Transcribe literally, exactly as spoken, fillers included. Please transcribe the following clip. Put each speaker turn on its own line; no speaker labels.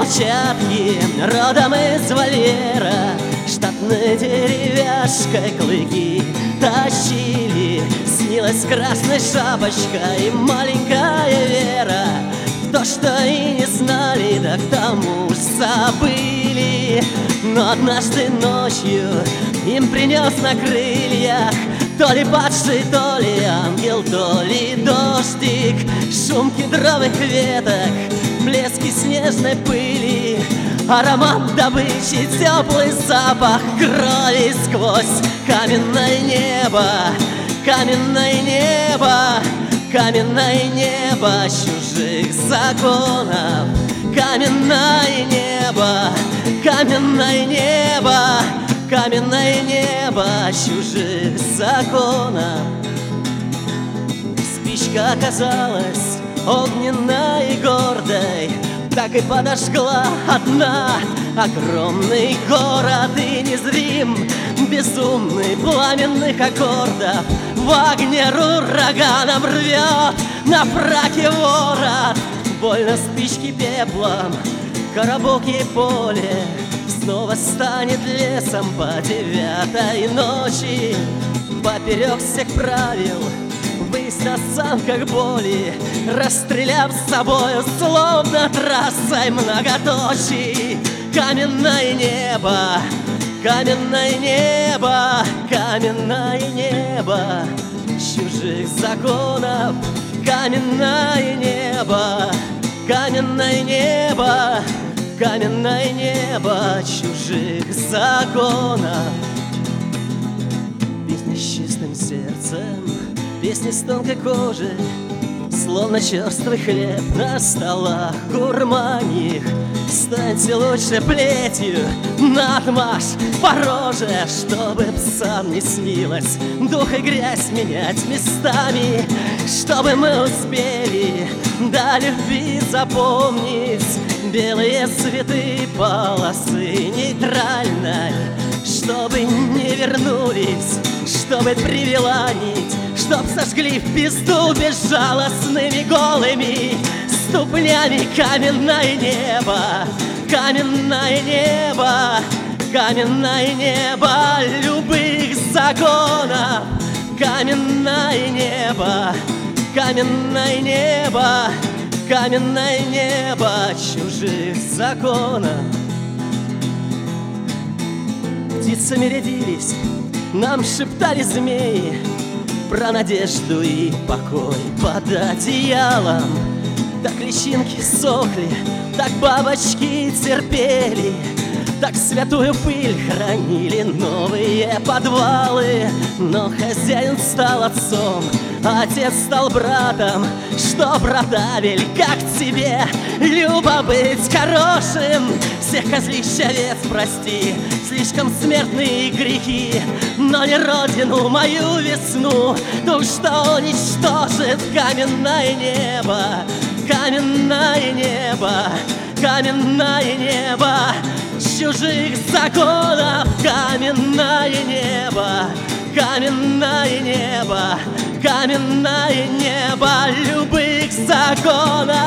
волчатки, родом из вольера, штатной деревяшкой клыки тащили. Снилась красная шапочка и маленькая Вера. То, что и не знали, да к тому ж забыли. Но однажды ночью им принес на крыльях то ли падший, то ли ангел, то ли дождик. Шум кедровых веток, блески снежной пыли, аромат добычи, теплый запах крови сквозь каменное небо, каменное небо, каменное небо чужих законов. Каменное небо, каменное небо, каменное небо чужих законов. Спичка оказалась огненной и гордой, так и подожгла одна огромный город. И незрим, безумный, пламенных аккордов Вагнер ураганом рвет на фраке ворот. Больно спички пеплом, коробок и поле снова станет лесом по девятой ночи. Поперек всех правил, высь на санках боли, расстреляв с собою, словно трассой многоточий. Каменное небо, каменное небо, каменное небо чужих законов. Каменное небо, каменное небо, каменное небо чужих законов. Песни с чистым сердцем, песни с тонкой кожей, словно черствый хлеб на столах гурманьих. Станьте лучше плетью надмажь по роже, чтобы псам не снилось дух и грязь менять местами. Чтобы мы успели до любви запомнить белые цветы полосы нейтральной. Чтобы не вернулись, чтобы привела нить, чтоб сожгли в пизду безжалостными голыми ступнями. Каменное небо, каменное небо, каменное небо любых законов. Каменное небо, каменное небо, каменное небо чужих законов. Птицами рядились, нам шептали змеи про надежду и покой под одеялом. Так личинки сохли, так бабочки терпели, так святую пыль хранили новые подвалы. Но хозяин стал отцом, а отец стал братом. Что, братавель, как тебе любо быть хорошим? Всех козлищ овец прости, слишком смертные грехи, но не родину мою весну, ту, что уничтожит каменное небо. Каменное небо, каменное небо чужих законов. Каменное небо, каменное небо, каменное небо любых законов.